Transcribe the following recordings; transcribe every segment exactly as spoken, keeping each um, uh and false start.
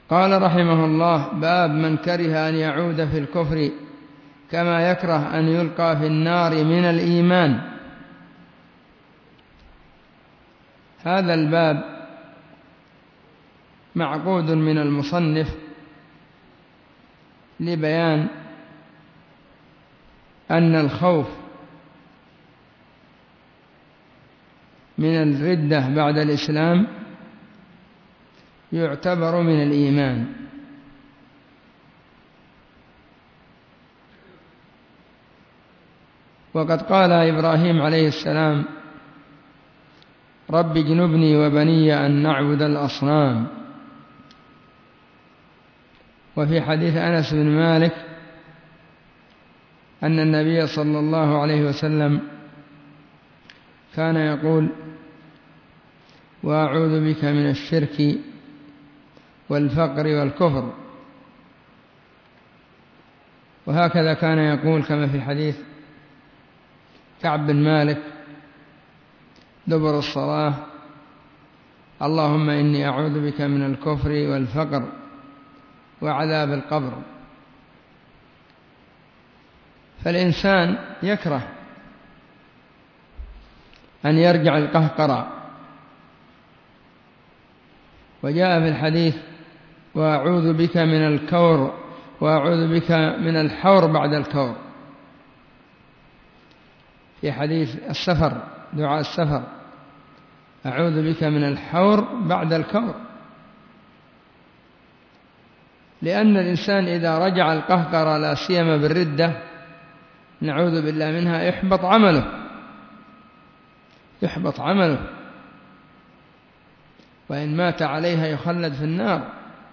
قال رحمه الله: باب من كره أن يعود في الكفر كما يكره أن يلقى في النار من الإيمان. هذا الباب معقود من المصنف لبيان أن الخوف من الردة بعد الإسلام يعتبر من الإيمان، وقد قال إبراهيم عليه السلام: رب اجنبني وبني أن نعبد الأصنام. وفي حديث أنس بن مالك أن النبي صلى الله عليه وسلم كان يقول: وأعوذ بك من الشرك والفقر والكفر. وهكذا كان يقول كما في حديث كعب بن مالك دبر الصلاة: اللهم إني أعوذ بك من الكفر والفقر وعذاب القبر. فالإنسان يكره أن يرجع القهقرى. وجاء في الحديث: وأعوذ بك من الكور وأعوذ بك من الحور بعد الكور، في حديث السفر، دعاء السفر: أعوذ بك من الحور بعد الكور. لأن الإنسان إذا رجع القهقرى لا سيما بالردة نعوذ بالله منها يحبط عمله يحبط عمله وإن مات عليها يخلد في النار،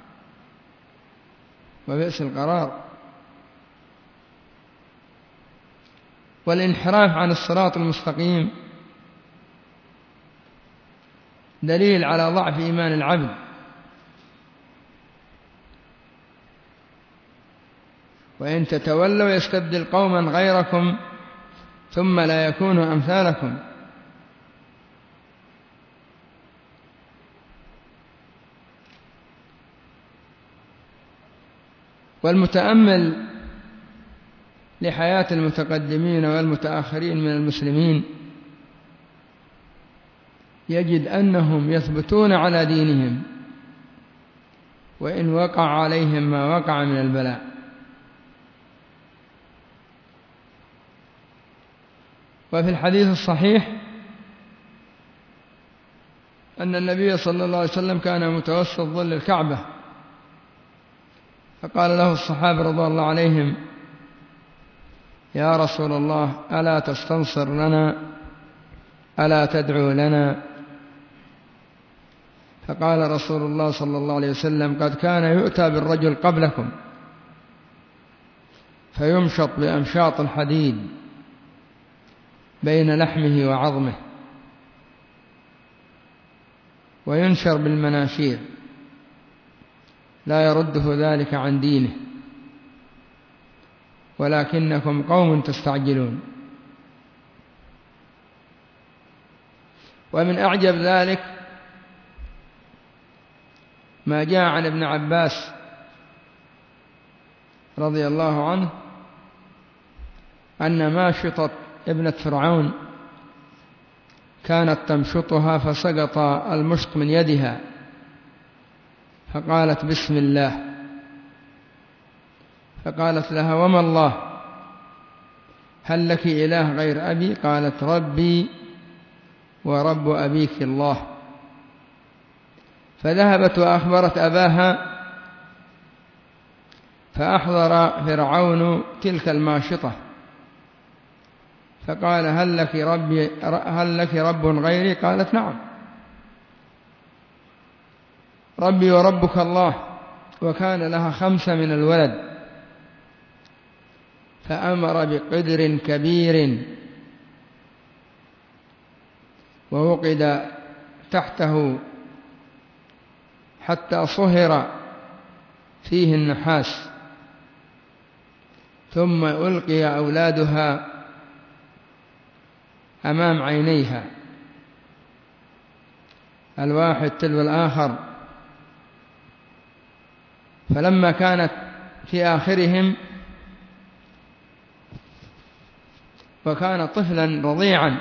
وبئس القرار. والانحراف عن الصراط المستقيم دليل على ضعف إيمان العبد، وإن تتولوا يستبدل قوما غيركم ثم لا يكونوا أمثالكم. والمتأمل لحياة المتقدمين والمتأخرين من المسلمين يجد أنهم يثبتون على دينهم وإن وقع عليهم ما وقع من البلاء. وفي الحديث الصحيح أن النبي صلى الله عليه وسلم كان متوسط ظل الكعبة، فقال له الصحابة رضي الله عليهم: يا رسول الله ألا تستنصر لنا ألا تدعو لنا؟ فقال رسول الله صلى الله عليه وسلم: قد كان يؤتى بالرجل قبلكم فيمشط بأمشاط الحديد بين لحمه وعظمه وينشر بالمناشير لا يرده ذلك عن دينه ولكنكم قوم تستعجلون. ومن أعجب ذلك ما جاء عن ابن عباس رضي الله عنه أن ماشطة ابنة فرعون كانت تمشطها فسقط المشط من يدها فقالت: بسم الله. فقالت لها: وما الله؟ هل لك إله غير أبي؟ قالت: ربي ورب أبيك الله. فذهبت وأخبرت أباها فأحضر فرعون تلك الماشطة فقال: هل لك, ربي هل لك رب غيري؟ قالت: نعم، ربي وربك الله. وكان لها خمسة من الولد، فأمر بقدر كبير ووقد تحته حتى صهر فيه النحاس، ثم ألقي أولادها أمام عينيها الواحد تلو الآخر، فلما كانت في آخرهم وكان طفلا رضيعا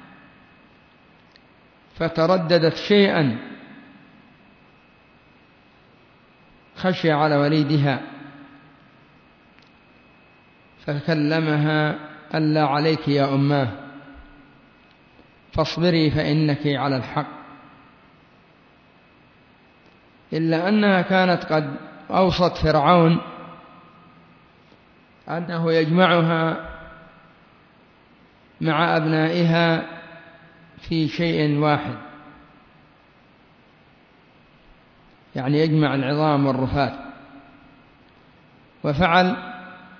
فترددت شيئا خشي على وليدها فكلمها: ألا عليك يا أماه، فاصبري فإنك على الحق. إلا أنها كانت قد أوصت فرعون أنه يجمعها مع أبنائها في شيء واحد، يعني يجمع العظام والرفات، وفعل.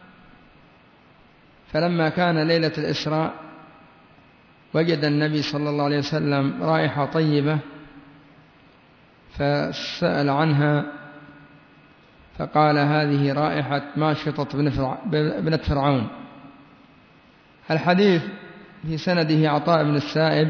فلما كان ليلة الإسراء وجد النبي صلى الله عليه وسلم رائحة طيبة فسأل عنها فقال: هذه رائحة ماشطة ابنة فرعون. الحديث في سنده عطاء بن السائب،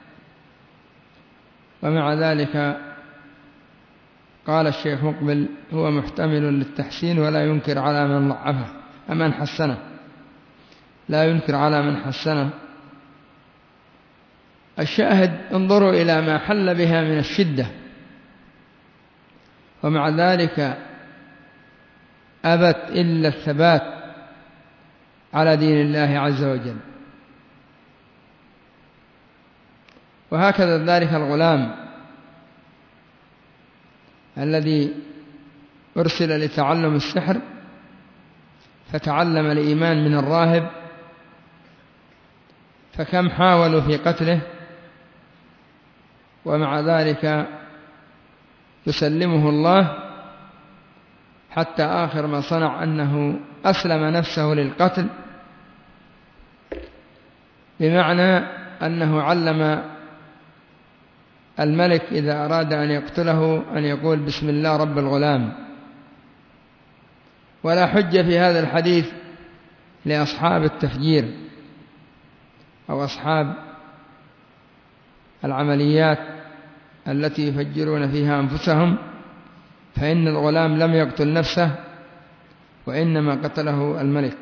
ومع ذلك قال الشيخ مقبل: هو محتمل للتحسين ولا ينكر على من ضعفه أمن حسنه، لا ينكر على من حسنه. الشاهد: انظروا إلى ما حل بها من الشدة، ومع ذلك أبت إلا الثبات على دين الله عز وجل. وهكذا ذلك الغلام الذي أرسل لتعلم السحر فتعلم الإيمان من الراهب، فكم حاولوا في قتله ومع ذلك يسلمه الله، حتى آخر ما صنع أنه أسلم نفسه للقتل، بمعنى أنه علم الملك إذا أراد أن يقتله أن يقول: بسم الله رب الغلام. ولا حجة في هذا الحديث لأصحاب التفجير أو أصحاب العمليات التي يفجرون فيها أنفسهم، فإن الغلام لم يقتل نفسه وإنما قتله الملك.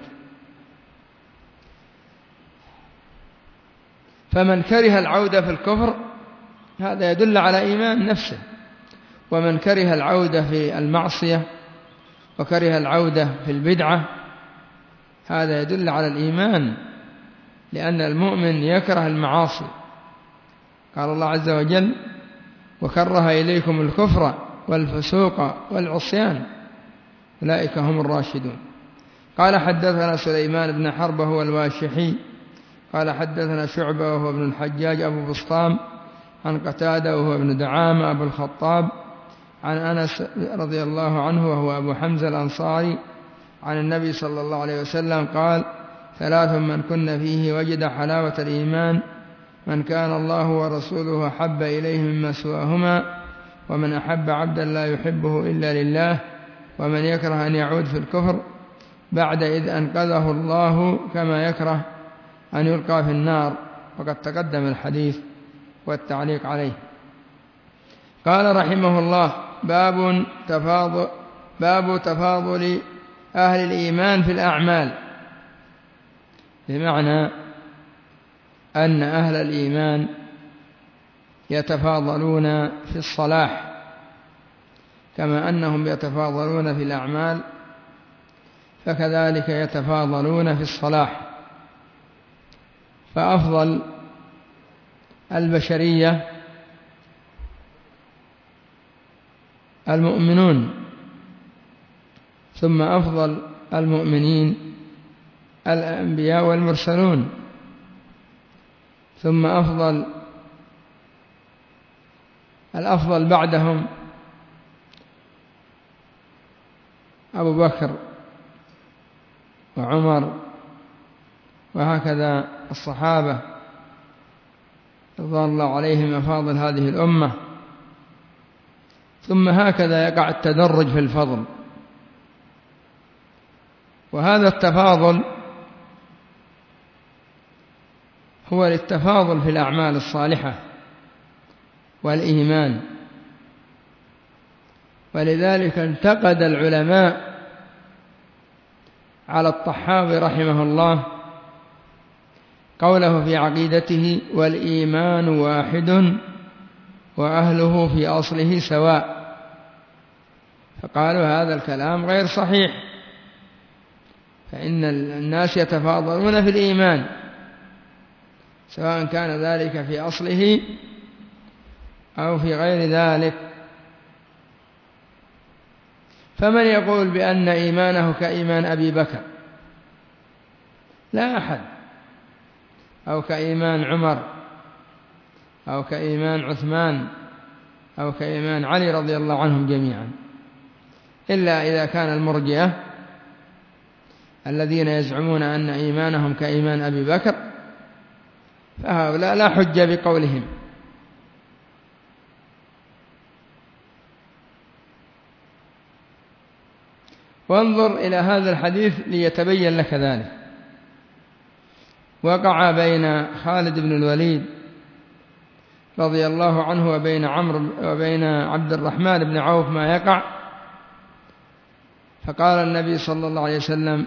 فمن كره العودة في الكفر هذا يدل على إيمان نفسه، ومن كره العودة في المعصية وكره العودة في البدعة هذا يدل على الإيمان، لأن المؤمن يكره المعاصي. قال الله عز وجل: وكره إليكم الكفر والفسوق والعصيان أولئك هم الراشدون. قال: حدثنا سليمان بن حرب هو الواشحي قال: حدثنا شعبة وهو ابن الحجاج أبو بسطام عن قتادة وهو ابن دعامة أبو الخطاب عن أنس رضي الله عنه وهو أبو حمزة الأنصاري عن النبي صلى الله عليه وسلم قال: ثلاث من كن فيه وجد حلاوة الإيمان: من كان الله ورسوله أحب إليه مما سواهما، ومن أحب عبدا لا يحبه إلا لله، ومن يكره أن يعود في الكفر بعد إذ أنقذه الله كما يكره أن يلقى في النار. وقد تقدم الحديث والتعليق عليه. قال رحمه الله: باب تفاضل, باب تفاضل أهل الإيمان في الأعمال، بمعنى أن أهل الإيمان يتفاضلون في الصلاح كما أنهم يتفاضلون في الأعمال، فكذلك يتفاضلون في الصلاح. فأفضل البشرية المؤمنون، ثم أفضل المؤمنين الأنبياء والمرسلون، ثم أفضل الأفضل بعدهم أبو بكر وعمر، وهكذا الصحابة رضوان الله عليهم أفاضل هذه الأمة. ثم هكذا يقع التدرج في الفضل. وهذا التفاضل هو للتفاضل في الأعمال الصالحة والإيمان، ولذلك انتقد العلماء على الطحاوي رحمه الله قوله في عقيدته: والإيمان واحد وأهله في أصله سواء. فقالوا هذا الكلام غير صحيح، فإن الناس يتفاضلون في الإيمان سواء كان ذلك في أصله أو في غير ذلك. فمن يقول بأن إيمانه كإيمان أبي بكر؟ لا أحد. أو كإيمان عمر أو كإيمان عثمان أو كإيمان علي رضي الله عنهم جميعا، إلا إذا كان المرجئة الذين يزعمون أن إيمانهم كإيمان أبي بكر، فهؤلاء لا حجة بقولهم. وانظر إلى هذا الحديث ليتبين لك ذلك. وقع بين خالد بن الوليد رضي الله عنه وبين عمرو وبين عبد الرحمن بن عوف ما يقع، فقال النبي صلى الله عليه وسلم: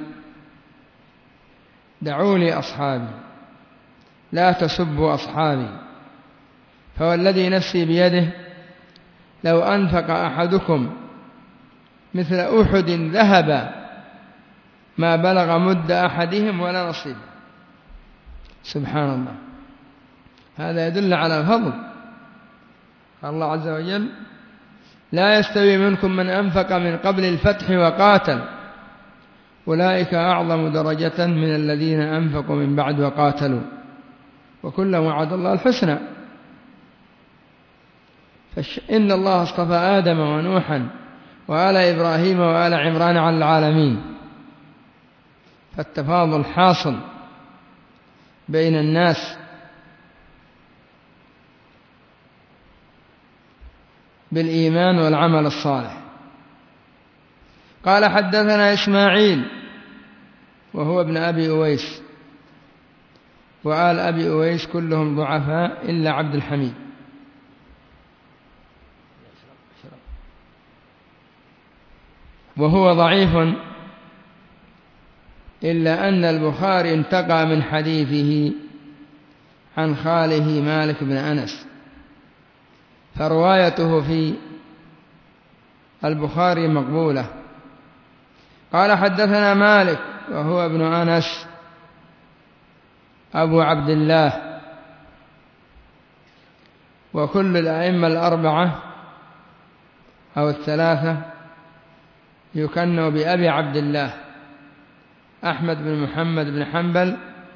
دعوا لي أصحابي لا تسبوا أصحابي، فوالذي نفسي بيده لو أنفق أحدكم مثل أحد ذهب ما بلغ مد أحدهم ولا نصيب. سبحان الله، هذا يدل على الفضل. قال الله عز وجل: لا يستوي منكم من أنفق من قبل الفتح وقاتل أولئك أعظم درجة من الذين أنفقوا من بعد وقاتلوا وكلا وعد الله الحسنى. إن الله اصطفى آدم ونوحا وآل إبراهيم وآل عمران على العالمين، فالتفاضل حاصل بين الناس بالإيمان والعمل الصالح. قال: حدثنا إسماعيل وهو ابن أبي أويس، وآل أبي أويس كلهم ضعفاء إلا عبد الحميد. وهو ضعيف إلا أن البخاري انتقى من حديثه عن خاله مالك بن أنس، فروايته في البخاري مقبولة. قال: حدثنا مالك وهو ابن أنس أبو عبد الله، وكل الأئمة الأربعة أو الثلاثة يكنوا بأبي عبد الله: أحمد بن محمد بن حنبل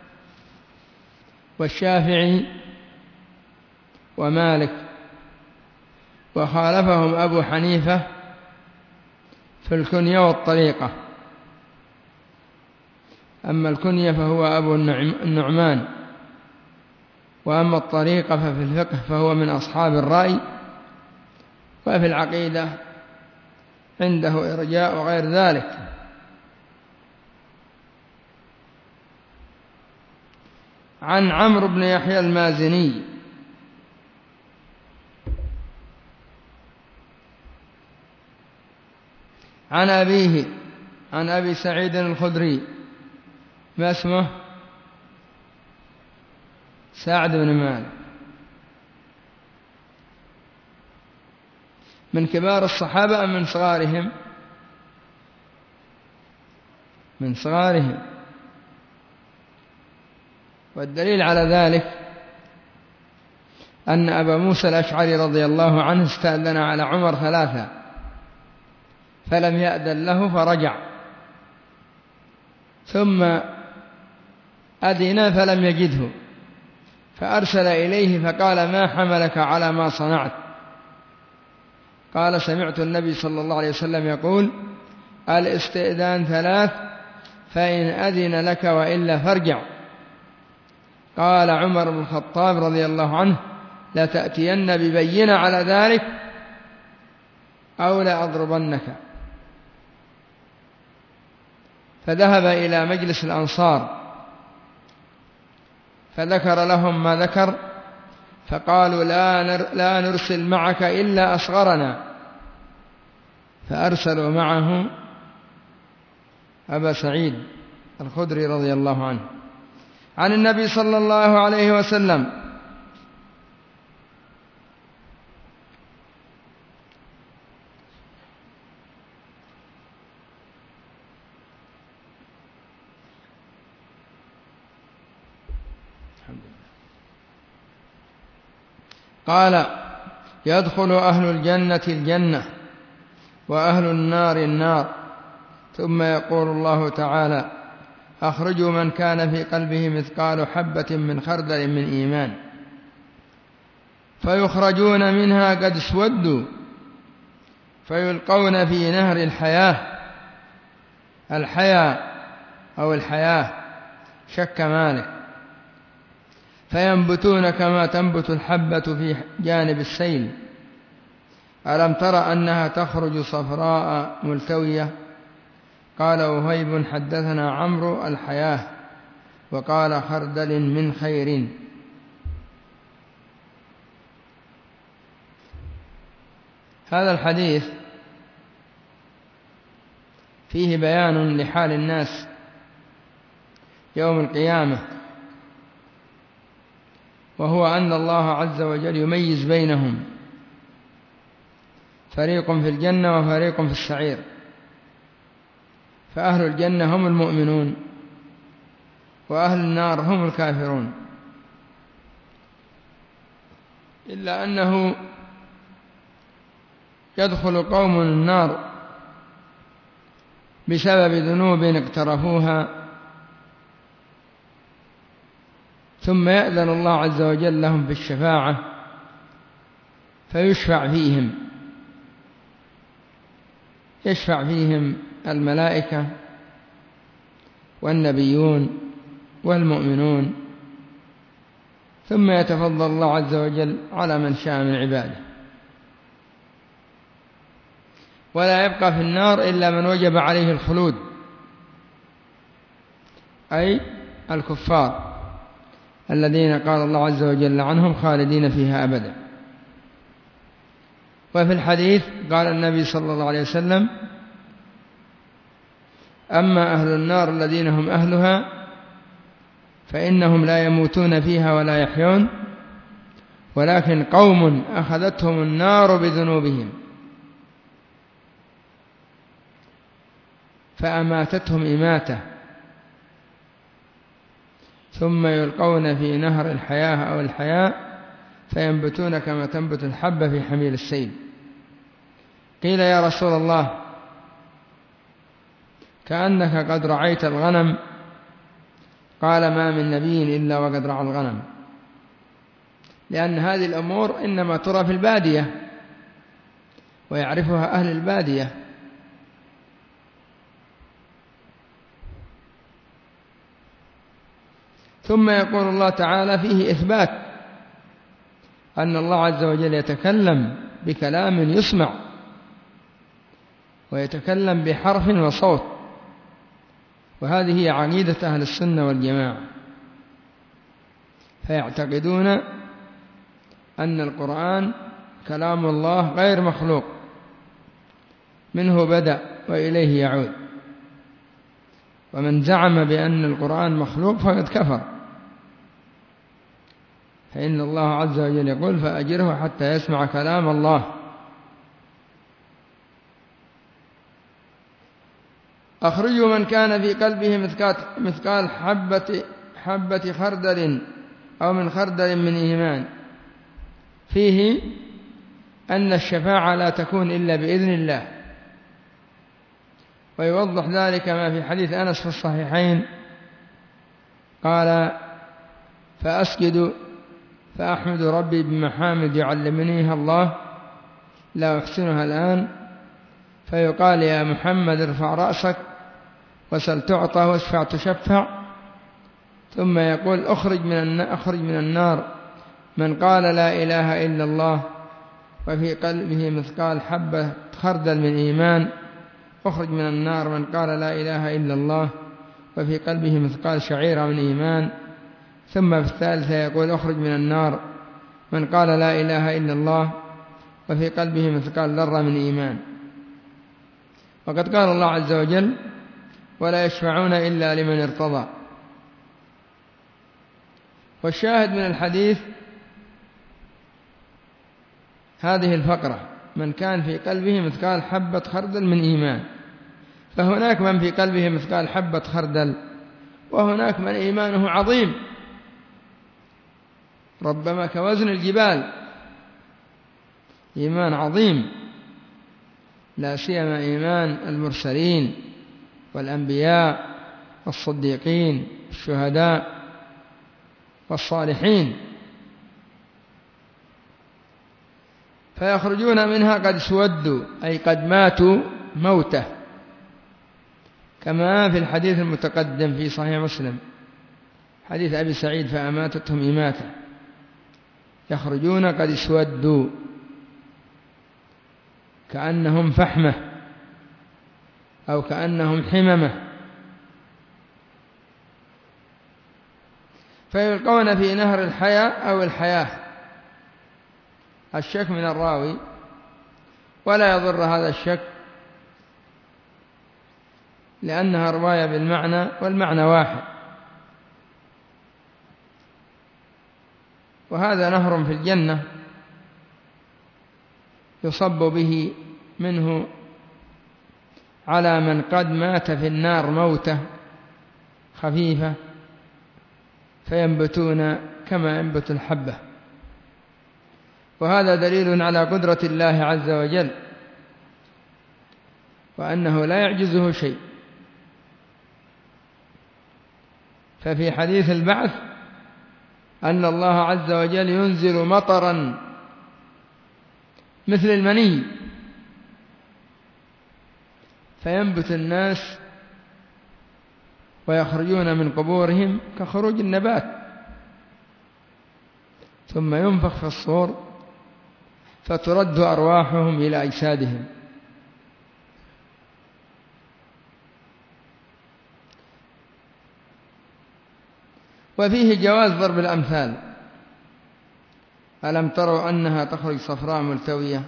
والشافعي ومالك، وخالفهم أبو حنيفة في الكنية والطريقة. أما الكنية فهو أبو النعمان، وأما الطريقة ففي الفقه فهو من أصحاب الرأي، وفي العقيدة عنده إرجاء وغير ذلك. عن عمرو بن يحيى المازني عن أبيه عن أبي سعيد الخدري، ما اسمه؟ سعد بن مالك، من كبار الصحابة أم من صغارهم؟ من صغارهم. والدليل على ذلك أن أبا موسى الأشعري رضي الله عنه استأذن على عمر ثلاثة فلم يأذن له فرجع، ثم أذن فلم يجده فأرسل إليه فقال: ما حملك على ما صنعت؟ قال: سمعت النبي صلى الله عليه وسلم يقول: الاستئذان ثلاث، فإن أذن لك وإلا فارجع. قال عمر بن الخطاب رضي الله عنه: لتأتين ببينة على ذلك أو لأضربنك. فذهب إلى مجلس الأنصار فذكر لهم ما ذكر، فقالوا: لا نرسل معك إلا أصغرنا. فأرسلوا معه أبا سعيد الخدري رضي الله عنه عن النبي صلى الله عليه وسلم قال: يدخل أهل الجنة الجنة وأهل النار النار، ثم يقول الله تعالى: أخرجوا من كان في قلبه مثقال حبة من خردل من إيمان، فيخرجون منها قد اسودوا فيلقون في نهر الحياة الحياة أو الحياة شك مالك، فينبتون كما تنبت الحبة في جانب السيل. ألم تر أنها تخرج صفراء ملتوية؟ قال وهيب: حدثنا عمرو الحياة، وقال: خردل من خير. هذا الحديث فيه بيان لحال الناس يوم القيامة، وهو أن الله عز وجل يميز بينهم، فريق في الجنة وفريق في السعير. فأهل الجنة هم المؤمنون، وأهل النار هم الكافرون، إلا أنه يدخل قوم النار بسبب ذنوب اقترفوها، ثم يأذن الله عز وجل لهم بالشفاعة فيشفع فيهم، يشفع فيهم الملائكة والنبيون والمؤمنون، ثم يتفضل الله عز وجل على من شاء من عباده، ولا يبقى في النار إلا من وجب عليه الخلود، أي الكفار الذين قال الله عز وجل عنهم: خالدين فيها أبدا. وفي الحديث قال النبي صلى الله عليه وسلم: أما أهل النار الذين هم أهلها فإنهم لا يموتون فيها ولا يحيون، ولكن قوم أخذتهم النار بذنوبهم فأماتتهم إماتة، ثم يلقون في نهر الحياة أو الحياة فينبتون كما تنبت الحبة في حميل السيل. قيل: يا رسول الله، كأنك قد رعيت الغنم. قال: ما من نبي إلا وقد رعى الغنم، لأن هذه الأمور إنما ترى في البادية ويعرفها أهل البادية. ثم يقول الله تعالى فيه إثبات أن الله عز وجل يتكلم بكلام يسمع، ويتكلم بحرف وصوت، وهذه هي عقيدة أهل السنة والجماعة، فيعتقدون أن القرآن كلام الله غير مخلوق، منه بدأ وإليه يعود. ومن زعم بأن القرآن مخلوق فقد كفر، فإن الله عز وجل يقول: فأجره حتى يسمع كلام الله. أخرجوا من كان في قلبه مثقال حبة, حبة خردل أو من خردل من إيمان، فيه أن الشفاعة لا تكون إلا بإذن الله. ويوضح ذلك ما في حديث أنس في الصحيحين قال: فأسجد فأحمد ربي بمحامد يعلمنيها الله لا أحسنها الآن، فيقال: يا محمد ارفع رأسك وسل تعطى واشفع تشفع. ثم يقول: أخرج من أخرج من النار من قال لا إله إلا الله وفي قلبه مثقال حبة خردل من إيمان. أخرج من النار من قال لا إله إلا الله وفي قلبه مثقال شعيرة من إيمان. ثم في الثالثة يقول: أخرج من النار من قال لا إله إلا الله وفي قلبه مثقال ذرة من إيمان. وقد قال الله عز وجل: ولا يشفعون إلا لمن ارتضى. والشاهد من الحديث هذه الفقرة: من كان في قلبه مثقال حبة خردل من إيمان. فهناك من في قلبه مثقال حبة خردل، وهناك من إيمانه عظيم ربما كوزن الجبال، إيمان عظيم، لا سيما إيمان المرسلين والأنبياء والصديقين والشهداء والصالحين، فيخرجون منها قد اسودوا، أي قد ماتوا موته، كما في الحديث المتقدم في صحيح مسلم حديث أبي سعيد: فأماتتهم إماتة. يخرجون قد اسودوا كأنهم فحمة أو كأنهم حممة، فيلقون في نهر الحياة أو الحياة، الشك من الراوي، ولا يضر هذا الشك لأنها رواية بالمعنى والمعنى واحد. وهذا نهر في الجنة يصب به منه على من قد مات في النار موتة خفيفة، فينبتون كما ينبت الحبة. وهذا دليل على قدرة الله عز وجل، وأنه لا يعجزه شيء. ففي حديث البعث أن الله عز وجل ينزل مطرا مثل المني، فينبت الناس ويخرجون من قبورهم كخروج النبات، ثم ينفخ في الصور فترد أرواحهم إلى أجسادهم. وفيه جواز ضرب الأمثال: ألم تروا أنها تخرج صفراء ملتوية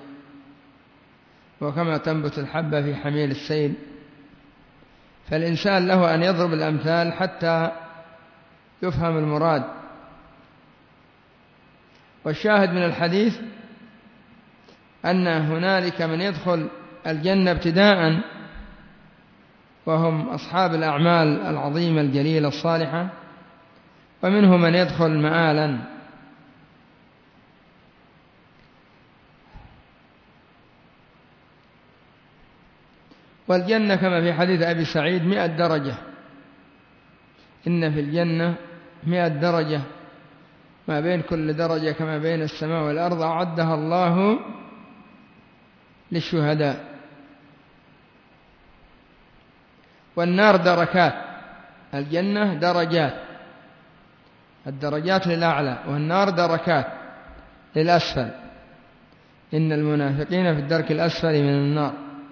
وكما تنبت الحبة في حميل السيل. فالإنسان له أن يضرب الأمثال حتى يفهم المراد. والشاهد من الحديث أن هنالك من يدخل الجنة ابتداء وهم أصحاب الأعمال العظيمة الجليلة الصالحة، ومنهم من يدخل مآلا. والجنة كما في حديث أبي سعيد مئة درجة، إن في الجنة مئة درجة، ما بين كل درجة كما بين السماء والأرض، أعدها الله للشهداء. والنار دركات، الجنة درجات، الدرجات للأعلى، والنار دركات للأسفل. إن المنافقين في الدرك الأسفل من النار.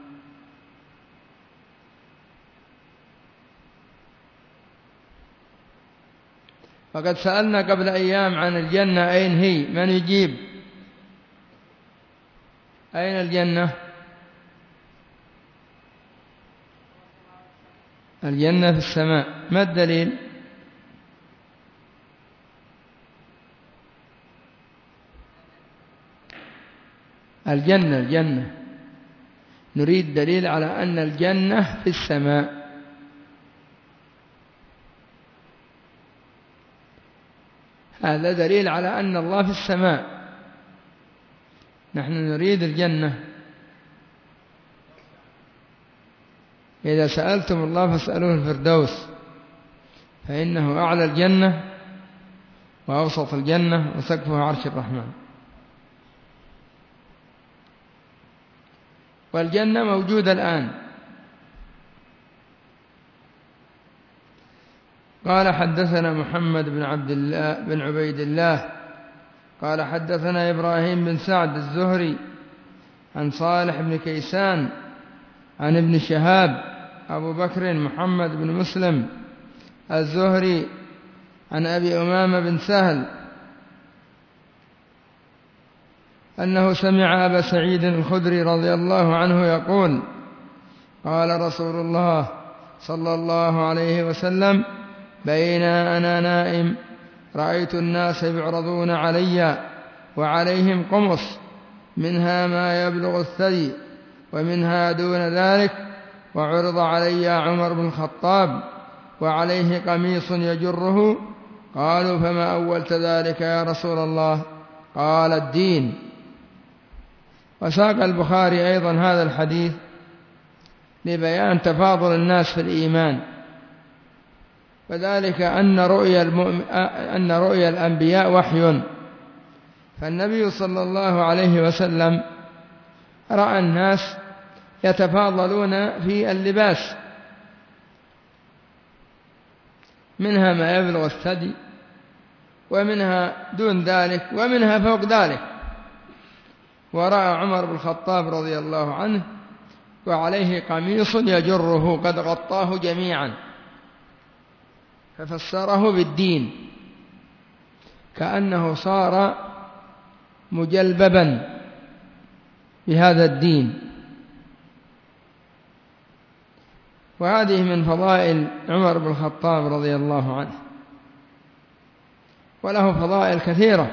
وقد سألنا قبل أيام عن الجنة أين هي؟ من يجيب؟ أين الجنة؟ الجنة في السماء. ما الدليل؟ الجنة الجنة نريد دليل على أن الجنة في السماء. هذا دليل على أن الله في السماء. نحن نريد الجنة. إذا سألتم الله فاسألوه الفردوس، فإنه أعلى الجنة وأوسط الجنة وسقفها عرش الرحمن. والجنة موجودة الآن. قال: حدثنا محمد بن عبد الله بن عبيد الله قال حدثنا إبراهيم بن سعد الزهري عن صالح بن كيسان عن ابن شهاب أبو بكر محمد بن مسلم الزهري عن أبي أمامة بن سهل أنه سمع أبا سعيد الخدري رضي الله عنه يقول: قال رسول الله صلى الله عليه وسلم: بين أنا نائم رأيت الناس يعرضون علي وعليهم قمص، منها ما يبلغ الثدي ومنها دون ذلك، وعرض علي عمر بن الخطاب وعليه قميص يجره. قالوا: فما أولت ذلك يا رسول الله؟ قال: الدين. وساق البخاري أيضا هذا الحديث لبيان تفاضل الناس في الإيمان، وذلك أن رؤيا, المؤمن أن رؤيا الأنبياء وحي، فالنبي صلى الله عليه وسلم رأى الناس يتفاضلون في اللباس، منها ما يبلغ الثدي ومنها دون ذلك ومنها فوق ذلك. ورأى عمر بن الخطاب رضي الله عنه وعليه قميص يجره قد غطاه جميعا، ففسره بالدين، كأنه صار مجلببا بهذا الدين. وهذه من فضائل عمر بن الخطاب رضي الله عنه، وله فضائل كثيرة،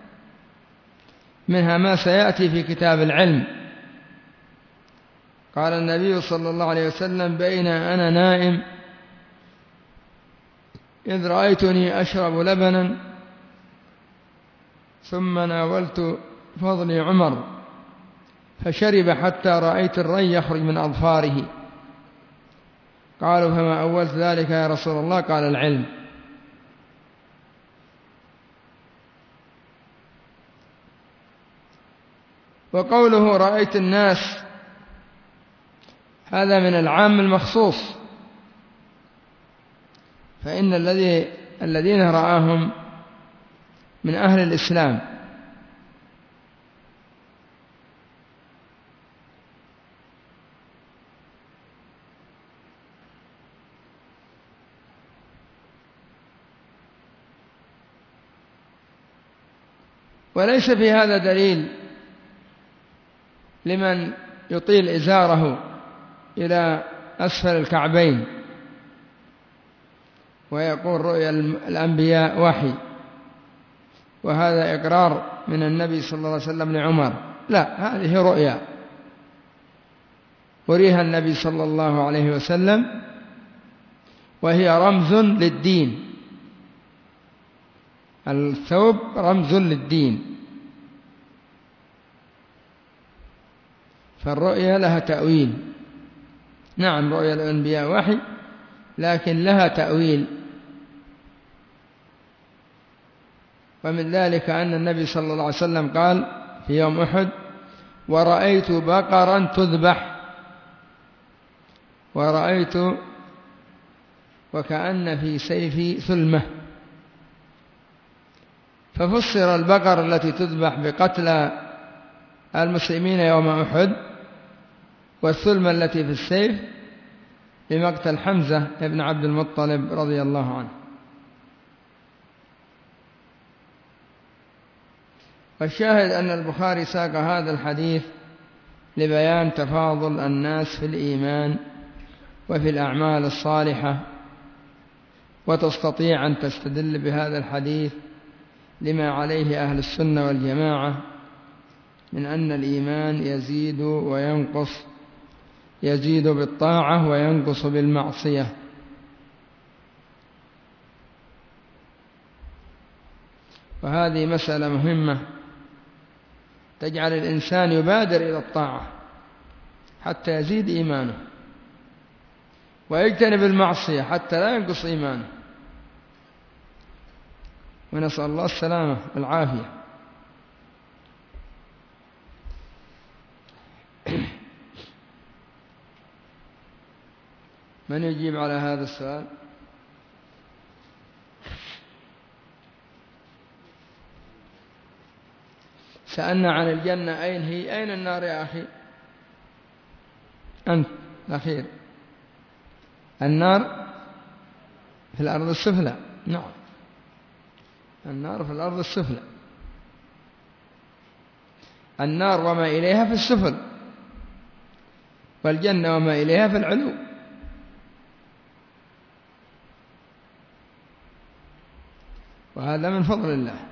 منها ما سيأتي في كتاب العلم. قال النبي صلى الله عليه وسلم: بين أنا نائم إذ رأيتني أشرب لبنا ثم ناولت فضلي عمر فشرب حتى رأيت الري يخرج من أظفاره. قالوا: فما أولت ذلك يا رسول الله؟ قال: العلم. وقوله رأيت الناس هذا من العام المخصوص، فإن الذي الذين رآهم من أهل الإسلام، وليس في هذا دليل لمن يطيل إزاره إلى أسفل الكعبين ويقول رؤيا الأنبياء وحي، وهذا إقرار من النبي صلى الله عليه وسلم لعمر. لا، هذه رؤيا وريها النبي صلى الله عليه وسلم، وهي رمز للدين. الثوب رمز للدين، فالرؤيا لها تأويل. نعم، رؤيا الأنبياء وحي، لكن لها تأويل. ومن ذلك أن النبي صلى الله عليه وسلم قال في يوم أحد: ورأيت بقرا تذبح، ورأيت وكأن في سيفي ثلمة. ففسر البقر التي تذبح بقتل المسلمين يوم أحد، والثلمة التي في السيف بمقتل حمزة بن عبد المطلب رضي الله عنه. والشاهد أن البخاري ساق هذا الحديث لبيان تفاضل الناس في الإيمان وفي الأعمال الصالحة، وتستطيع أن تستدل بهذا الحديث لما عليه أهل السنة والجماعة من أن الإيمان يزيد وينقص، يزيد بالطاعة وينقص بالمعصية. وهذه مسألة مهمة تجعل الإنسان يبادر إلى الطاعة حتى يزيد إيمانه، ويجتنب المعصية حتى لا ينقص إيمانه، ونسأل الله السلامة والعافية. من يجيب على هذا السؤال؟ سألنا عن الجنة أين هي؟ أين النار يا أخي؟ أنت الأخير. النار في الأرض السفلى. نعم، النار في الأرض السفلى. النار وما إليها في السفل، والجنة وما إليها في العلو. وهذا من فضل الله.